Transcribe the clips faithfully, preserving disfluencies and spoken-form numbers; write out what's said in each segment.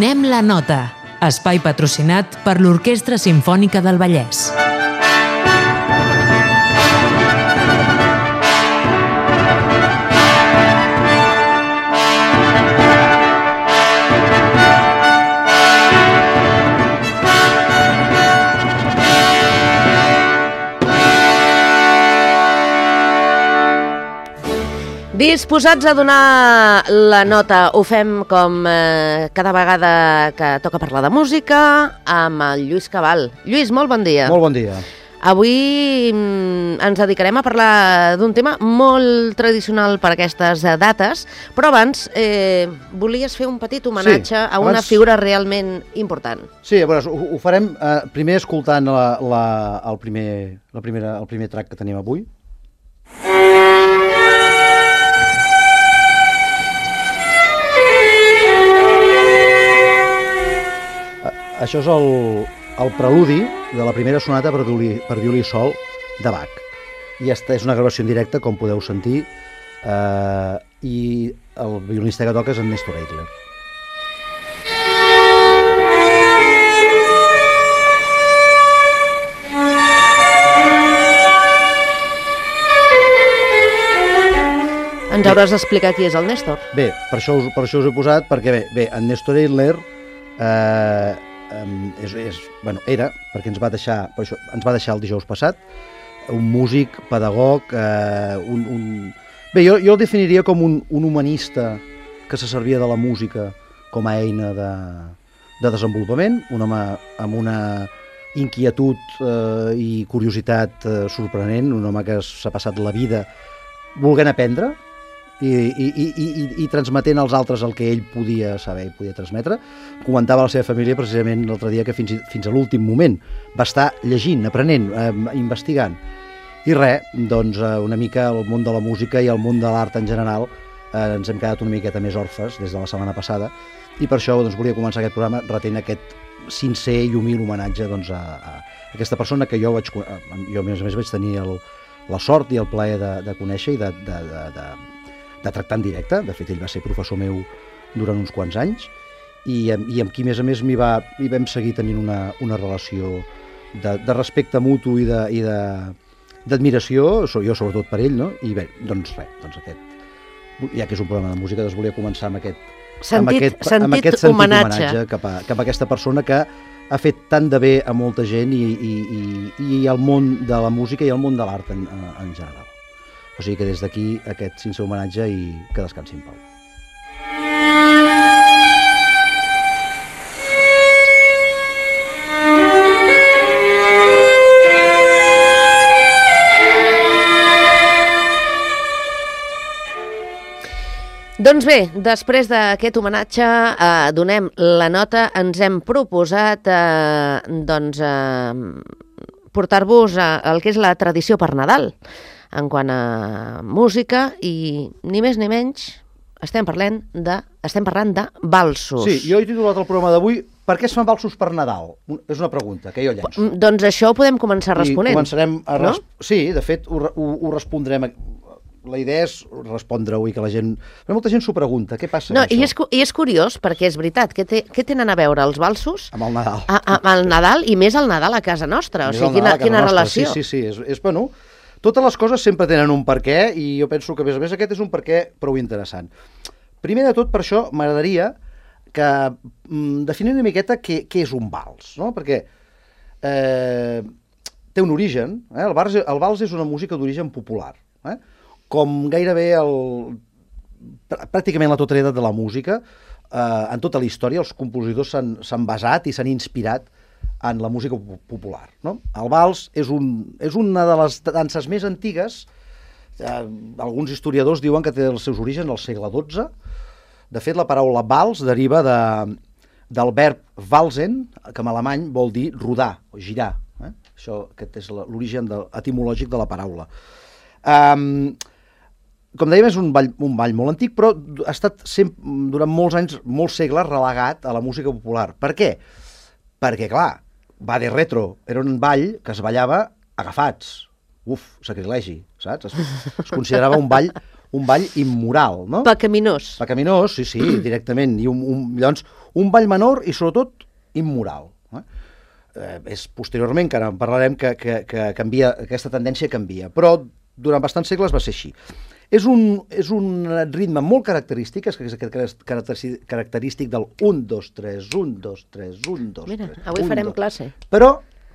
Donem la nota, espai patrocinat per l'Orquestra Simfònica del Vallès. Disposats a donar la nota, ho fem com eh, cada vegada que toca parlar de música amb el Lluís Cabal. Lluís, molt bon dia. Molt bon dia. Avui mm, ens dedicarem a parlar d'un tema molt tradicional per aquestes eh, dates, però abans eh, volies fer un petit homenatge sí, a una abans... figura realment important. Sí, a veure, ho, ho farem eh, primer escoltant la, la, el, primer, la primera, el primer track que tenim avui. Això és el, el preludi de la primera sonata per violí, per violí sol de Bach. I esta és una gravació en directe, com podeu sentir, eh, i el violinista que toca és en Néstor Eichler. Ens hauràs d'explicar qui és el Néstor. Bé, per això us, per això us he posat, perquè bé, bé en Néstor Eichler eh, Um, és, és, bueno, era, perquè ens va deixar per això, ens va deixar el dijous passat, un músic, pedagog, eh, un, un... Bé, jo, jo el definiria com un, un humanista que se servia de la música com a eina de, de desenvolupament, un home amb una inquietud eh, i curiositat eh, sorprenent, un home que s'ha passat la vida volent aprendre i, i, i, i, i transmetent als altres el que ell podia saber i podia transmetre. Comentava a la seva família precisament l'altre dia que fins, fins a l'últim moment va estar llegint, aprenent, eh, investigant. I res, doncs eh, una mica el món de la música i el món de l'art en general eh, ens hem quedat una miqueta més orfes des de la setmana passada i per això doncs, volia començar aquest programa retent aquest sincer i humil homenatge doncs, a, a aquesta persona que jo vaig, jo a més a més vaig tenir el, la sort i el plaer de, de conèixer i de, de, de, de de tractar en directe. De fet, ell va ser professor meu durant uns quants anys i, i amb qui, a més a més, m'hi va, hi vam seguir tenint una, una relació de, de respecte mutu i d'admiració, jo sobretot per ell, no? I bé, doncs res, doncs aquest, ja que és un programa de música, doncs volia començar amb aquest sentit, amb aquest, sentit, amb aquest sentit homenatge, homenatge cap, a, cap a aquesta persona que ha fet tant de bé a molta gent i, i, i, i al món de la música i al món de l'art en, en general. O sigui que des d'aquí aquest sincer homenatge i que descansi en pau. Doncs bé, després d'aquest homenatge eh, donem la nota, ens hem proposat eh, doncs, eh, portar-vos el que és la tradició per Nadal en quant a música i ni més ni menys estem parlant de, estem parlant de valsos. Sí, jo he titulat el programa d'avui Per què es fan valsos per Nadal? És una pregunta que jo llenço. Doncs això ho podem començar responent. I començarem a... Res... No? Sí, de fet, ho, ho, ho respondrem... La idea és respondre-ho i que la gent... Però molta gent s'ho pregunta, què passa no, amb això? I és, i és curiós, perquè és veritat, què, té, què tenen a veure els valsos amb el Nadal? A, a, amb el Nadal i més el Nadal a casa nostra. O sigui, quina, quina relació. Sí, sí, sí. És, és, bueno, totes les coses sempre tenen un perquè i jo penso que, a més a més, aquest és un perquè prou interessant. Primer de tot, per això, m'agradaria que mm, definir una miqueta què, què és un vals, no? Perquè eh, té un origen, eh? el, vals, el vals és una música d'origen popular, eh? Com gairebé el, pràcticament la totalitat de la música, eh, en tota la història els compositors s'han basat i s'han inspirat en la música popular, no? El vals és, un, és una de les danses més antigues, eh, alguns historiadors diuen que té els seus orígens al segle dotze. De fet, la paraula vals deriva de, del verb valsen, que en alemany vol dir rodar o girar. Eh? Això, aquest és l'origen etimològic de la paraula. Um, com dèiem, és un ball, un ball molt antic, però ha estat sempre, durant molts anys, molts segles, relegat a la música popular. Per què? Perquè, clar, va de retro, era un ball que es ballava agafats. Uf, sacrilegi, saps? Es, es considerava un ball un ball immoral, no? Pecaminós. Pecaminós, sí, sí, directament. I un, un, llavors, un ball menor i sobretot immoral. Eh? Eh, és posteriorment, que ara en parlarem, que, que, que canvia, aquesta tendència canvia. Però durant bastants segles va ser així. És un, és un ritme molt característic, és aquest característic del un, dos, tres, un, dos, tres, un, dos, tres. Mira, avui un, farem dos. classe. Però,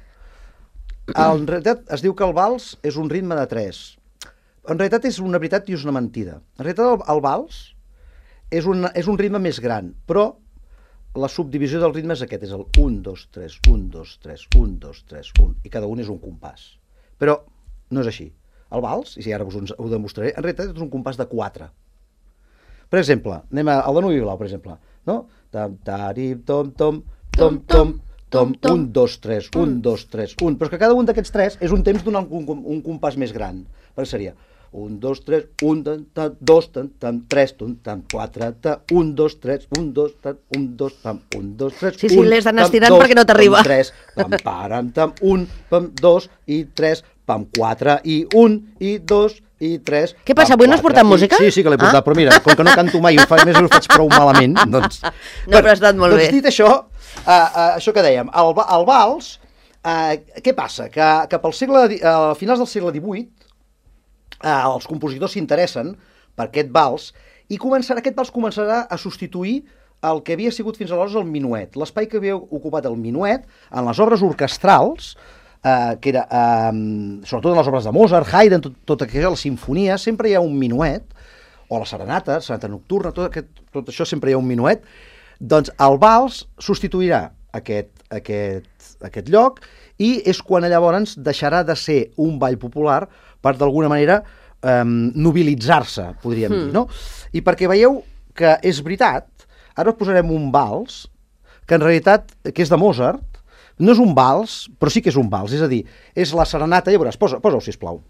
en realitat, es diu que el vals és un ritme de tres. En realitat és una veritat i és una mentida. En realitat el, el vals és un, és un ritme més gran, però la subdivisió del ritme és aquest, és el un, dos, tres, un, dos, tres, un, dos, tres, un, i cada un és un compàs. Però no és així. El vals, i si ara us ho demostraré, en realitat és un compàs de quatre. Per exemple, anem al de Nuvi Blau, per exemple, no? Tam, tarim, tom, tom, tom, tom, tom, un, dos, tres, un, dos, tres, un. Però és que cada un d'aquests tres és un temps d'un un, un compàs més gran. Perquè seria un, dos, tres, un, tan, dos, tan, tan, tres, tan, quatre, un, dos, tres, un, dos, tan, un, dos, tam, un, dos, tres, sí, sí, l'has d'anar estirant perquè no t'arriba. Tres, pam, param, tam, un, pam, dos i tres, pam, quatre i un i dos i tres... Què passa, avui no has portat música? Sí, sí que l'he portat, ah? Però mira, com que no canto mai i ho faig, més ho faig prou malament, doncs... No, però ha estat molt doncs, bé. Dit això, uh, uh, això que dèiem, el, el vals, uh, què passa? Que cap al segle, uh, a finals del segle divuit, uh, els compositors s'interessen per aquest vals i començarà, aquest vals començarà a substituir el que havia sigut fins aleshores el minuet. L'espai que havia ocupat el minuet en les obres orquestrals, Uh, que era, uh, sobretot en les obres de Mozart, Haydn, tot, tot aquella, la sinfonia, sempre hi ha un minuet, o la serenata, serenata nocturna, tot, aquest, tot això sempre hi ha un minuet, doncs el vals substituirà aquest, aquest, aquest lloc i és quan llavors deixarà de ser un ball popular per d'alguna manera um, nobilitzar-se, podríem mm. dir, no? I perquè veieu que és veritat, ara us posarem un vals que en realitat, que és de Mozart. No és un vals, però sí que és un vals, és a dir, és la serenata, ja veuràs, posa, posa-ho, sisplau.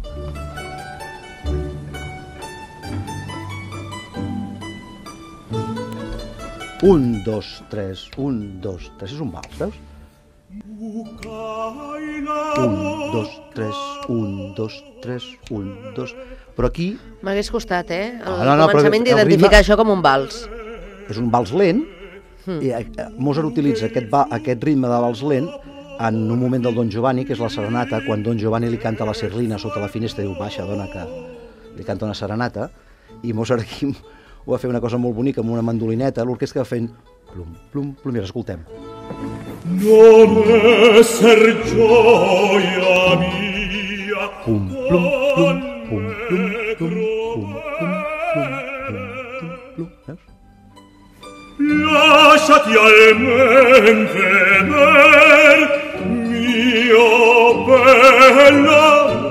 Un, dos, tres, un, dos, tres, és un vals, veus? Un, dos, tres, un, dos, tres, un, dos... Però aquí... M'hagués costat, eh? El no, no, començament d'identificar ritme... això com un vals. És un vals lent, i Mozart utilitza aquest, va, aquest ritme de vals lent en un moment del Don Giovanni, que és la serenata, quan Don Giovanni li canta la Serlina sota la finestra i diu, baixa, dona, que li canta una serenata, i Mozart aquí ho va fer una cosa molt bonica amb una mandolineta, l'orquestra va fent plum, plum, plum, mira, escoltem. Non esser gioia mia, pum, plum, plum, pum, plum, plum, pum, plum, plum, plum, plum, veus? Lasciati almen tener mio bell'amore.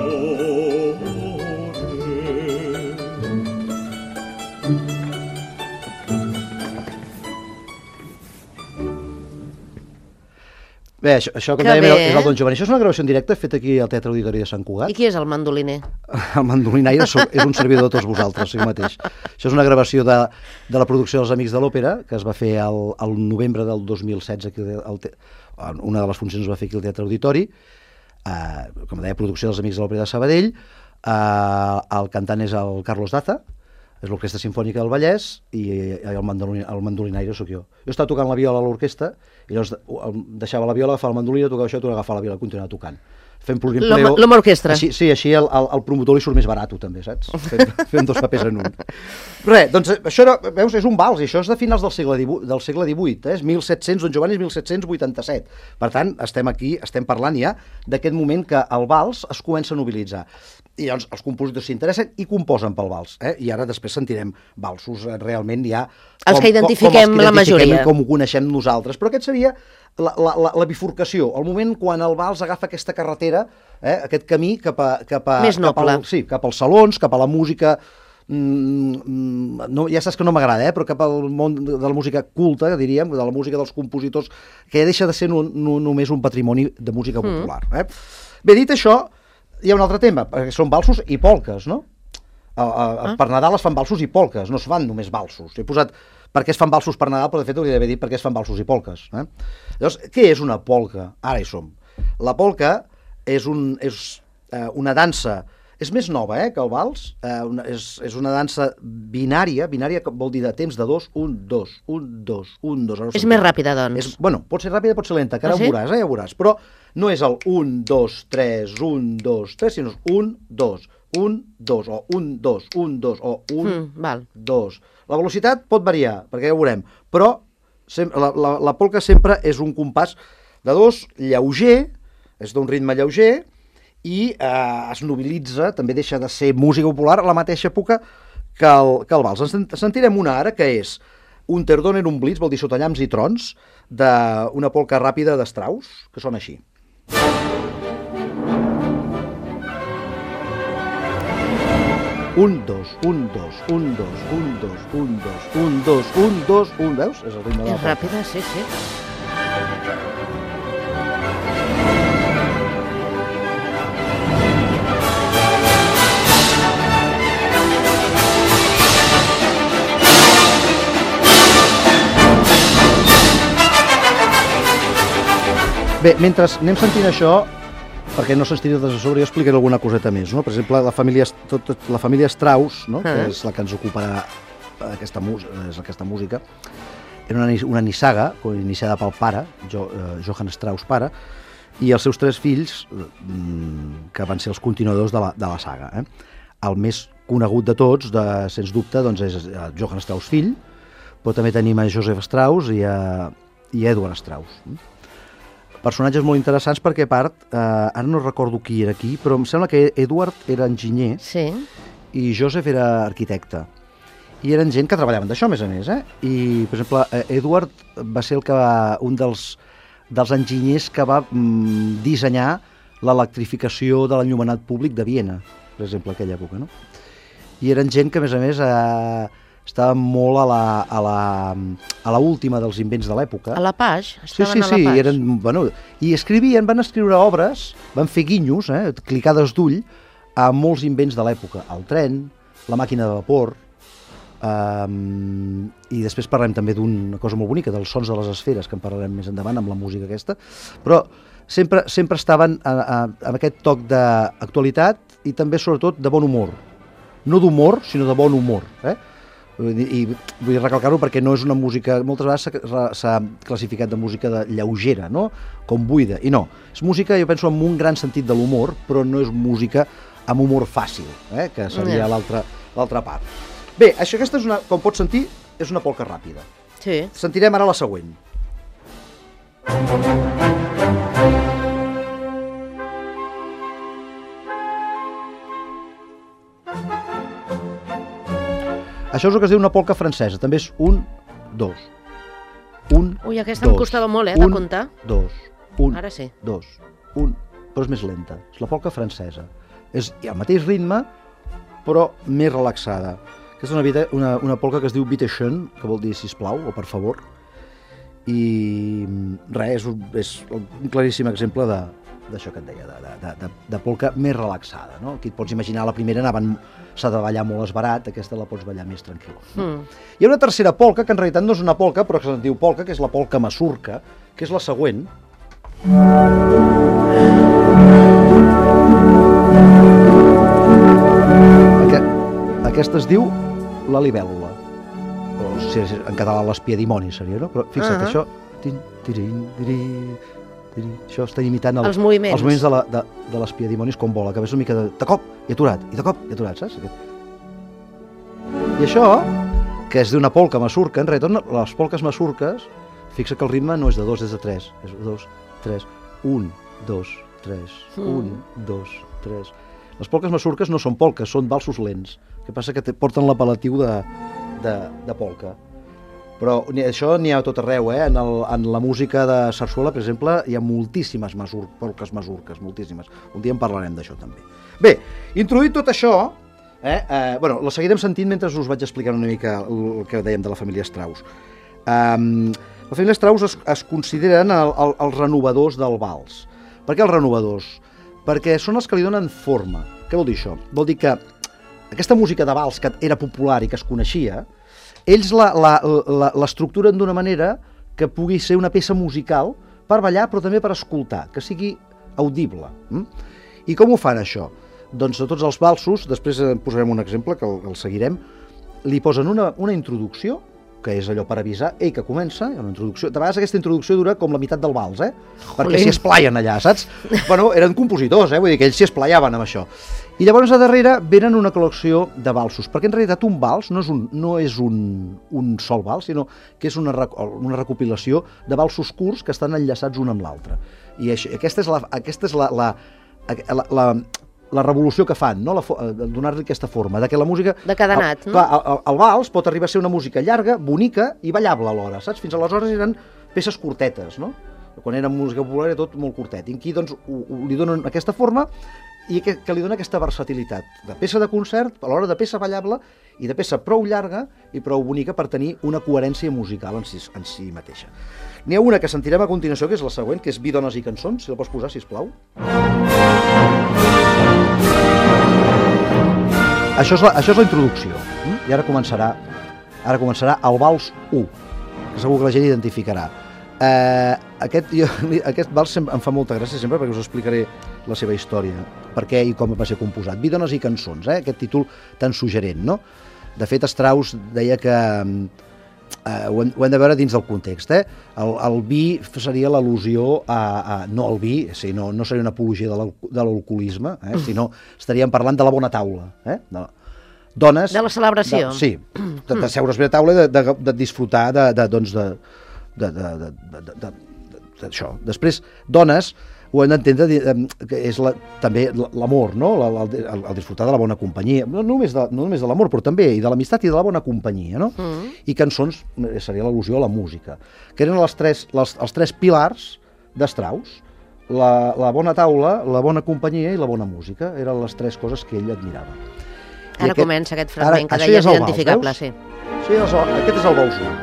Bé, això, això com dèiem, és el Don Giovanni. Això és una gravació en directe feta aquí al Teatre Auditori de Sant Cugat. I qui és el mandoliner? El mandolinaire és un servidor de tots vosaltres, jo mateix. Això és una gravació de, de la producció dels Amics de l'Òpera, que es va fer al, al novembre del dos mil setze, aquí al te... una de les funcions es va fer aquí al Teatre Auditori, eh, com deia, producció dels Amics de l'Òpera de Sabadell, eh, el cantant és el Carlos Daza, és l'Orquestra Simfònica del Vallès, i el, mandolin, el mandolinaire sóc jo. Jo estava tocant la viola a l'orquestra, i llavors deixava la viola, agafava el mandolina, tocava això, tornava a agafar la viola i continuava tocant. Fent plurimpleo... L'home orquestra. Així, sí, així el, el, el promotor li surt més barat, també, saps? Fent, fent dos papers en un. Res, doncs això, era, veus, és un vals, i això és de finals del segle divuit, del segle divuit, eh? És mil set-cents, Don Giovanni és mil set-cents vuitanta-set. Per tant, estem aquí, estem parlant ja d'aquest moment que el vals es comença a nobilitzar. I llavors els compositors s'interessen i composen pel vals, eh? I ara després sentirem valsos realment ja... Com, els que identifiquem, com, com els que la majoria. Com ho coneixem nosaltres. Però aquest seria la, la, la, la bifurcació, el moment quan el vals agafa aquesta carretera, eh? Aquest camí cap a... Cap a més noble. Cap al, sí, cap als salons, cap a la música... Mm, no, ja saps que no m'agrada, eh? Però cap al món de la música culta, diríem, de la música dels compositors, que ja deixa de ser no, no, només un patrimoni de música popular. Mm. Eh? Bé, dit això, hi ha un altre tema, perquè són valsos i polques, no? A, a, ah. Per Nadal es fan valsos i polques, no es fan només valsos. He posat per què es fan valsos per Nadal, però de fet hauria d'haver dit per què es fan valsos i polques. Eh? Llavors, què és una polca? Ara hi som. La polca és, un, és eh, una dansa, és més nova, eh, que el vals. Eh, una, és, és una dansa binària, binària que vol dir de temps de dos, un, dos, un, dos, un, dos. És més ràpida, doncs. És, bueno, pot ser ràpida, pot ser lenta, que ara Ah, sí? ho veuràs, eh, ja ho veuràs. Però no és el un, dos, tres, un, dos, tres, sinó un, dos, un, dos, o un, dos, un, dos, o un, Mm, val. dos. La velocitat pot variar, perquè ja ho veurem, però sem la, la, la polca sempre és un compàs de dos, lleuger, és d'un ritme lleuger, i eh, es nobilitza, també deixa de ser música popular a la mateixa època que el, que el vals. En sentirem una ara, que és Unterdonner un Blitz, vol dir sota llamps i trons, d'una polca ràpida de Strauss, que sona així. Un, dos, un, dos, un, dos, un, dos, un, dos, un, dos, un, dos, un, veus? És el ritme de la És polca. ràpida, sí, sí. Bé, mentre anem sentint això, perquè no s'estiri de sobre, jo explicaré alguna coseta més, no? Per exemple, la família, tot, tot, la família Strauss, no? Ah. Que és la que ens ocuparà aquesta, és aquesta música, era una, una nissaga, iniciada pel pare, jo, eh, Johann Strauss pare, i els seus tres fills, eh, que van ser els continuadors de la, de la saga. Eh? El més conegut de tots, de, sens dubte, doncs és Johann Strauss fill, però també tenim a Joseph Strauss i a, i a Edward Strauss. Personatges molt interessants perquè, a part, eh, ara no recordo qui era qui, però em sembla que Edward era enginyer Sí. i Joseph era arquitecte. I eren gent que treballaven d'això, a més a més. Eh? I, per exemple, Edward va ser el que va, un dels, dels enginyers que va mm, dissenyar l'electrificació de l'enllumenat públic de Viena, per exemple, a aquella època. No? I eren gent que, a més a més, eh, estaven molt a la, a la, a la última dels invents de l'època. A la Page? Sí, sí, Estaven a sí, la Page. eren, bueno, i escrivien, van escriure obres, van fer guinyos, eh, clicades d'ull, a molts invents de l'època. El tren, la màquina de vapor, um, i després parlem també d'una cosa molt bonica, dels sons de les esferes, que en parlarem més endavant amb la música aquesta, però sempre, sempre estaven a, a, amb aquest toc d'actualitat i també, sobretot, de bon humor. No d'humor, sinó de bon humor, eh? I vull recalcar-ho perquè no és una música, moltes vegades s'ha classificat de música de lleugera, no? Com buida, i no, és música, jo penso, amb un gran sentit de l'humor, però no és música amb humor fàcil, eh? Que seria Ja. l'altra l'altra part. Bé, això aquesta és una, com pots sentir, és una polca ràpida. Sí. Sentirem ara la següent. Això és el que es diu una polca francesa, també és un, dos, un, Ui, aquesta dos, em costava molt, eh, de un, comptar. dos, un, Ara sí. dos, un, però és més lenta, és la polca francesa. És hi ha el mateix ritme, però més relaxada. Aquesta és una, vita, una, una polca que es diu Bitte schön, que vol dir sisplau o per favor, i res, és un, és un claríssim exemple de d'això que et deia, de, de, de, de polca més relaxada, no? Aquí et pots imaginar, la primera anaven, s'ha de ballar molt esbarat, aquesta la pots ballar més tranquil. Mm. Hi ha una tercera polca, que en realitat no és una polca, però que se'n diu polca, que és la polca masurca, que és la següent. Aquest, aquesta es diu la libèl·lula, o si és en català l'espia dimoni seria, no? Però fixa't, Ah. això... Tin, tirin, tirin, tirin, això està imitant el, Els moviments. els moviments de la- de, de l'espia dimonis com vola, que és una mica de, de cop i aturat, i de cop i aturat, saps? Aquest. I això, que és d'una polca masurca, en realitat les polques masurques, fixa que el ritme no és de dos, és de tres, és dos, tres, un, dos, tres, Mm. un, dos, tres. Les polques masurques no són polques, són valsos lents, que passa que te porten l'apel·latiu de, de, de polca. Però ni, això n'hi ha a tot arreu, eh? En, el, en la música de sarsuela, per exemple, hi ha moltíssimes masur, polques masurques, moltíssimes. Un dia en parlarem d'això també. Bé, introduït tot això, eh, eh, bueno, la seguirem sentint mentre us vaig explicant una mica el, el que dèiem de la família Strauss. Um, la família Strauss es, es consideren el, el, els renovadors del vals. Per què els renovadors? Perquè són els que li donen forma. Què vol dir això? Vol dir que aquesta música de vals que era popular i que es coneixia, ells l'estructuren d'una manera que pugui ser una peça musical per ballar, però també per escoltar, que sigui audible. Mm? I com ho fan, això? doncs de tots els valsos, després en posarem un exemple que el, el seguirem, li posen una, una introducció, que és allò per avisar, ei, que comença, una introducció. De vegades aquesta introducció dura com la meitat del vals, eh? Perquè s'hi esplaien allà, saps? Bueno, eren compositors, eh? Vull dir que ells s'hi esplaiaven amb això. I llavors a darrere venen una col·lecció de valsos, perquè en realitat un vals no és un, no és un, un sol vals, sinó que és una, una recopilació de valsos curts que estan enllaçats un amb l'altre. I això, aquesta és la, aquesta és la, la, la, la la revolució que fan, no? Donar-li aquesta forma, de que la música... De cadenat, el, no? Clar, el, el vals pot arribar a ser una música llarga, bonica i ballable alhora, saps? Fins aleshores eren peces curtetes, no? Quan era música popular era tot molt curtet. I aquí, doncs, ho, ho, li donen aquesta forma i que, que li dona aquesta versatilitat de peça de concert, a l'hora de peça ballable i de peça prou llarga i prou bonica per tenir una coherència musical en si, en si mateixa. N'hi ha una que sentirem a continuació, que és la següent, que és Vi, dones i cançons, si la pots posar, sisplau. Això és la, això és la introducció, eh? I ara començarà, ara començarà el vals u, que segur que la gent identificarà. Eh, aquest, jo, aquest vals em fa molta gràcia sempre perquè us explicaré la seva història, per què i com va ser composat. Vi, dones i cançons, eh? Aquest títol tan suggerent, no? De fet, Strauss deia que eh, ho, hem, ho hem de veure dins del context, eh? El, el vi seria l'al·lusió a, a... no el vi, sí, no, no seria una apologia de l'alcoholisme, eh? Sinó estaríem parlant de la bona taula, eh? De, dones... De la celebració. De, sí, de, de seure's bé a taula i de, de, de disfrutar de, de, doncs de, de, de, de, de, de, de, d'això. Després, dones, ho hem d'entendre que és la, també l'amor, no? El, el, el disfrutar de la bona companyia, no només de, no només de l'amor, però també i de l'amistat i de la bona companyia, no? Mm. I cançons seria l'al·lusió a la música, que eren les tres, les, els tres pilars de Strauss, la, la bona taula, la bona companyia i la bona música, eren les tres coses que ell admirava. Ara aquest, comença aquest fragment ara, que deies identificable, sí. Sí, és el, aquest és el vals u.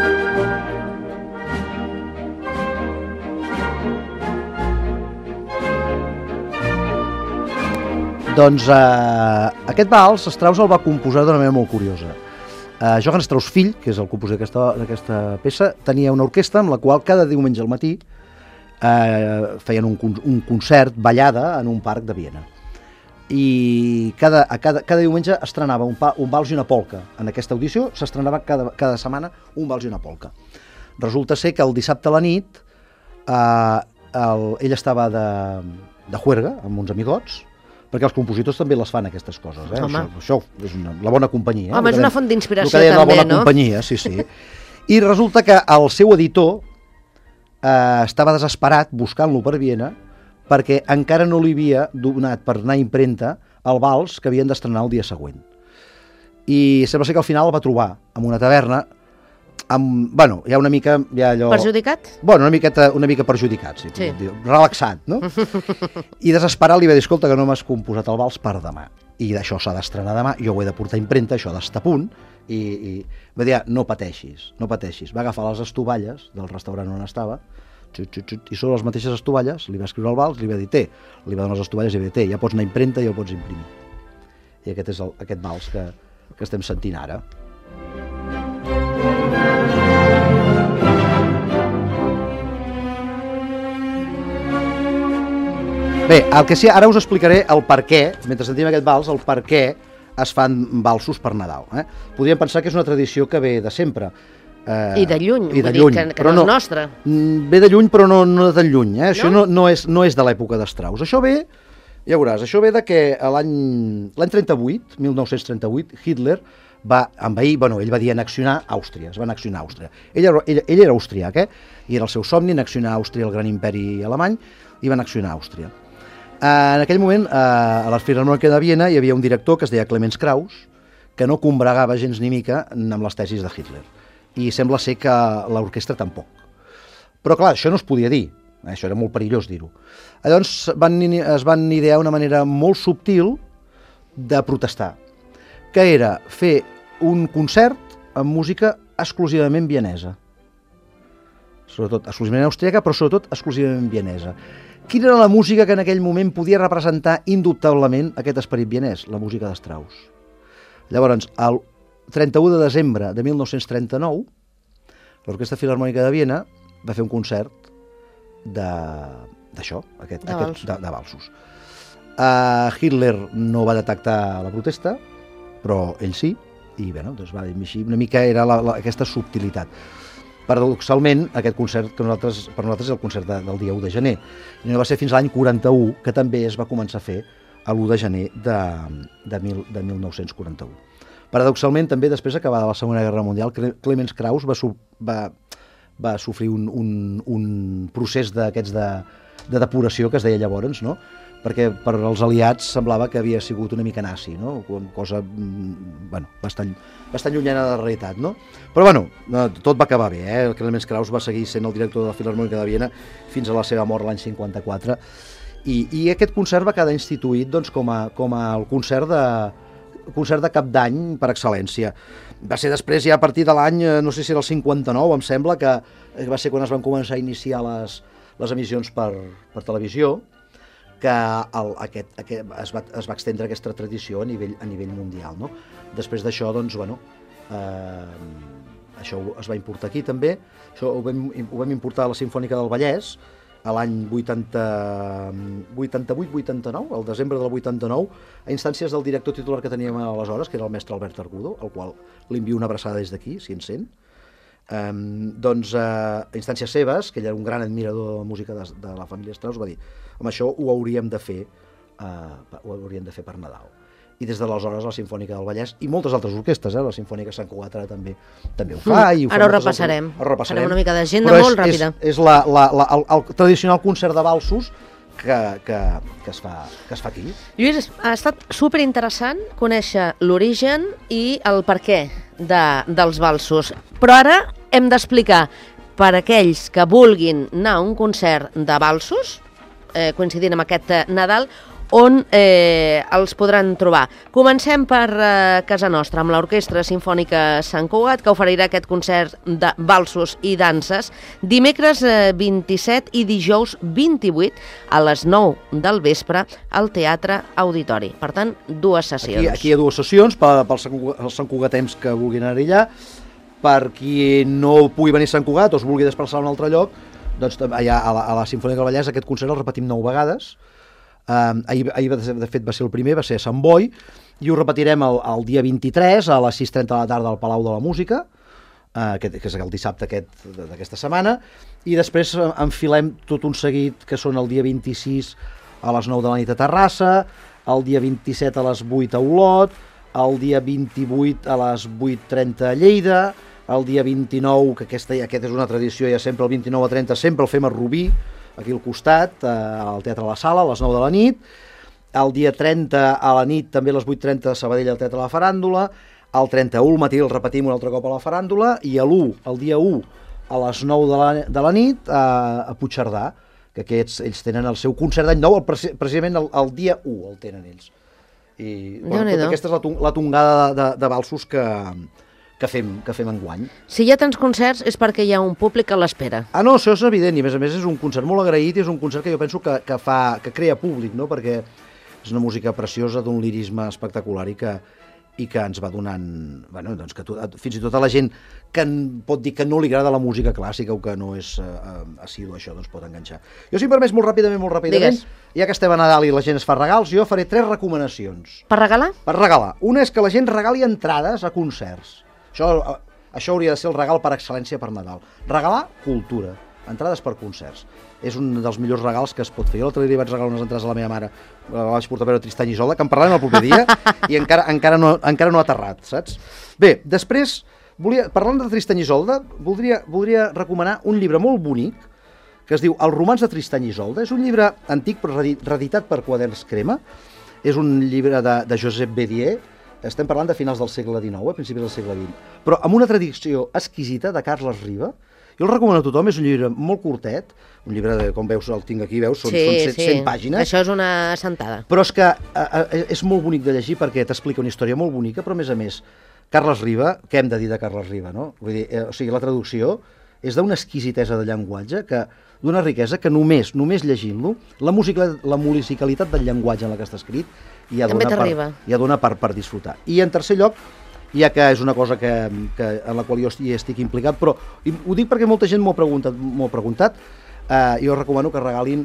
Doncs eh, aquest vals Strauss el va composar d'una manera molt curiosa. Eh, Johann Strauss fill, que és el compositor d'aquesta peça, tenia una orquestra amb la qual cada diumenge al matí eh, feien un, un concert, ballada, en un parc de Viena. I cada, a cada, cada diumenge estrenava un, pa, un vals i una polca. En aquesta audició s'estrenava cada, cada setmana un vals i una polca. Resulta ser que el dissabte a la nit eh, el, ell estava de, de juerga amb uns amigots, perquè els compositors també les fan, aquestes coses. Eh? Això, això és una, la bona companyia. Home, eh? és una font d'inspiració també, també, la bona no? companyia, sí, sí. I resulta que el seu editor eh, estava desesperat buscant-lo per Viena perquè encara no li havia donat per anar a impremta el vals que havien d'estrenar el dia següent. I sembla ser que al final el va trobar en una taverna amb, bueno, ja una mica... Ja allò, perjudicat? Bueno, una miqueta, una mica perjudicat, sí, sí. Dir, relaxat, no? I desesperat li va dir, escolta, que no m'has composat el vals per demà. I d'això s'ha d'estrenar demà, jo ho he de portar a impremta, això ha d'estar a punt, i, i va dir, no pateixis, no pateixis. Va agafar les estovalles del restaurant on estava, xut, xut, xut, i sobre les mateixes estovalles li va escriure el vals, li va dir, té, li va donar les estovalles i va dir, té, ja pots anar a impremta, ja ho pots imprimir. I aquest és el, aquest vals que, que estem sentint ara. Bé, el que sí, ara us explicaré el per què, mentre sentim aquest vals, el per què es fan valsos per Nadal. Eh? Podríem pensar que és una tradició que ve de sempre. Eh, I de lluny, i de vull lluny, dir, que, que no és nostra. Ve de lluny, però no, no de tan lluny. Eh? Això no, no, és, no és de l'època d'Strauss. Això ve, ja veuràs, això ve de que l'any trenta-vuit, mil nou-cents trenta-vuit, Hitler va envair, bueno, ell va dir annexionar Àustria, es va annexionar Àustria. Ell, ell, ell era austríac, eh? I era el seu somni, annexionar Àustria, el gran imperi alemany, i va annexionar Àustria. En aquell moment, a la Filharmònica de Viena, hi havia un director que es deia Clemens Krauss, que no combregava gens ni mica amb les tesis de Hitler. I sembla ser que l'orquestra tampoc. Però clar, això no es podia dir, això era molt perillós dir-ho. Llavors van, es van idear una manera molt subtil de protestar, que era fer un concert amb música exclusivament vienesa. Sobretot exclusivament austríaca, però sobretot exclusivament vienesa. Quina era la música que en aquell moment podia representar indubtablement aquest esperit vienès? La música de Strauss. Llavors, el trenta-u de desembre de mil nou-cents trenta-nou, l'Orquestra Filharmònica de Viena va fer un concert d'això, aquest, de, aquest, vals. de, de valsos. Uh, Hitler no va detectar la protesta, però ell sí, i bueno, doncs va dir així, una mica era la, la, aquesta subtilitat. Paradoxalment, aquest concert que nosaltres, per nosaltres és el concert de, del dia u de gener, i no va ser fins l'any quaranta-u que també es va començar a fer l'u de gener de, de, mil, de mil nou-cents quaranta-u. Paradoxalment, també després acabada la Segona Guerra Mundial, Clemens Krauss va, va, va sofrir un, un, un procés d'aquests de, de depuració que es deia llavors, no? Perquè per als aliats semblava que havia sigut una mica nazi, no? Cosa bueno, bastant, bastant llunyana de la realitat, no? Però bueno, tot va acabar bé, eh? El Clemens Krauss va seguir sent el director de la Filharmònica de Viena fins a la seva mort l'any cinquanta-quatre, i, i aquest concert va quedar instituït doncs, com, a, com a el concert de, concert de cap d'any per excel·lència. Va ser després, ja a partir de l'any, no sé si era el cinquanta-nou, em sembla, que va ser quan es van començar a iniciar les, les emissions per, per televisió, que el, aquest, aquest, es, va, es va extendre aquesta tradició a nivell, a nivell mundial, no? Després d'això, doncs, bueno, eh, això es va importar aquí també, això ho vam, ho vam importar a la Simfònica del Vallès, a l'any vuitanta-vuit vuitanta-nou, al desembre del vuitanta-nou, a instàncies del director titular que teníem aleshores, que era el mestre Albert Argudo, al qual li envio una abraçada des d'aquí, si en sent. Um, doncs uh, a instàncies seves, que ell era un gran admirador de la música de, de la família Strauss, va dir, home, això ho hauríem de fer uh, ho hauríem de fer per Nadal. I des d'aleshores la Simfònica del Vallès i moltes altres orquestres, eh? La Simfònica Sant Cugat ara també també ho fa. Mm. I ho ara ho repassarem. Altres, ho repassarem. Farem una mica d'agenda molt ràpida. És, és la, la, la, el, el tradicional concert de valsos que, que, que, es fa, que es fa aquí. Lluís, ha estat superinteressant conèixer l'origen i el perquè de, dels valsos. Però ara hem d'explicar per aquells que vulguin anar a un concert de valsos, eh, coincidint amb aquest eh, Nadal, on eh, els podran trobar. Comencem per eh, casa nostra, amb l'Orquestra Simfònica Sant Cugat, que oferirà aquest concert de valsos i danses dimecres eh, vint-i-set i dijous vint-i-vuit a les nou del vespre al Teatre Auditori. Per tant, dues sessions. Aquí, aquí hi ha dues sessions pels Sant Cugatems que vulguin anar allà. Per qui no pugui venir a Sant Cugat o es vulgui desplaçar a un altre lloc, doncs allà a la, a la Simfònica del Vallès aquest concert el repetim nou vegades. Um, ahir, ahir de fet va ser el primer, va ser a Sant Boi, i ho repetirem el, el dia vint-i-tres a les sis trenta de la tarda al Palau de la Música, uh, que, que és el dissabte aquest d'aquesta setmana, i després enfilem tot un seguit que són el dia vint-i-sis a les nou de la nit a Terrassa, el dia vint-i-set a les vuit a Olot, el dia vint-i-vuit a les vuit trenta a Lleida, el dia vint-i-nou, que aquesta, aquesta és una tradició, ja sempre el vint-i-nou a trenta, sempre el fem a Rubí, aquí al costat, al Teatre La Sala, a les nou de la nit. El dia trenta a la nit, també a les vuit trenta a Sabadell al Teatre La Faràndula. El trenta-u al matí el repetim un altre cop a La Faràndula. I a l'u, el dia u, a les nou de la, de la nit, a, a Puigcerdà, que aquests, ells tenen el seu concert d'any nou, el, precisament el, el dia u el tenen ells. I bueno, tota aquesta és la, la tongada de, de, de valsos que... que fem, que fem enguany. Si hi ha tants concerts és perquè hi ha un públic a l'espera. Ah, no, això és evident, i a més a més és un concert molt agraït i és un concert que jo penso que, que, fa, que crea públic, no? Perquè és una música preciosa, d'un lirisme espectacular i que, i que ens va donant... Bueno, doncs que to, fins i tot a la gent que pot dir que no li agrada la música clàssica o que no és uh, assidu això, doncs pot enganxar. Jo, si em permets, molt ràpidament, molt ràpidament, Digues. Ja que estem a Nadal i la gent es fa regals, jo faré tres recomanacions. Per regalar? Per regalar. Una és que la gent regali entrades a concerts. Això, això hauria de ser el regal per excel·lència per Nadal. Regalar cultura, entrades per concerts. És un dels millors regals que es pot fer. Jo l'altre dia vaig regalar unes entrades a la meva mare, la vaig portar a veure Tristany i Isolda, que en parlarem el proper dia, i encara, encara, no, encara no ha aterrat, saps? Bé, després, volia, parlant de Tristany i Isolda, voldria, voldria recomanar un llibre molt bonic, que es diu El romanç de Tristany i Isolda. És un llibre antic però reeditat per Quaderns Crema. És un llibre de, de Josep Bédier. Estem parlant de finals del segle dinou, a principis del segle vint, però amb una tradició exquisita de Carles Riba. Jo el recomano a tothom, és un llibre molt curtet, un llibre, de, com veus, el tinc aquí, veus, són, sí, són cent, sí. cent pàgines. Això és una assentada. Però és que eh, és molt bonic de llegir perquè t'explica una història molt bonica, però a més a més, Carles Riba, què hem de dir de Carles Riba, no? Vull dir, eh, o sigui, la traducció és d'una exquisitesa de llenguatge, que d'una riquesa que només, només llegint-lo, la, musica, la musicalitat del llenguatge en la que està escrit ja dona, per, ja dona per, per disfrutar. I en tercer lloc, ja que és una cosa que, que, en la qual jo hi estic implicat, però ho dic perquè molta gent m'ho ha preguntat, m'ho ha preguntat eh, jo recomano que regalin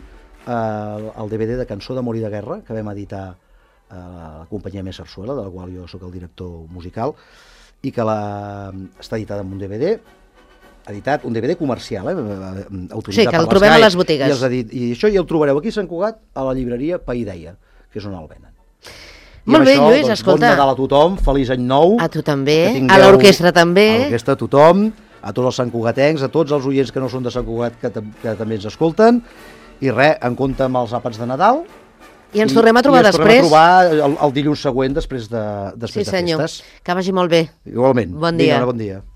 eh, el D V D de Cançó d'amor i de guerra, que vam editar a la companyia Més Sarsuela, de la qual jo sóc el director musical, i que la, està editada en un D V D, editat, un D V D comercial, eh? autoritzat Sí, que el per trobem a l'S G A I, les botigues. I, els edit, I això i el trobareu aquí a Sant Cugat, a la llibreria Paideia, que és on el venen. I Molt bé, això, Lluís, doncs, escolta. Bon Nadal a tothom, feliç any nou. A tu també, que tingueu- a l'orquestra també. A l'orquestra a tothom, a tots els santcugatencs, a tots els oients que no són de Sant Cugat que, que també ens escolten. I res, en compte amb els àpats de Nadal. I ens tornem a trobar i ens després. tornem a trobar el, el dilluns següent després de, després Sí, de senyor. festes. Que vagi molt bé. Igualment. Bon dia. Vinga, bon dia.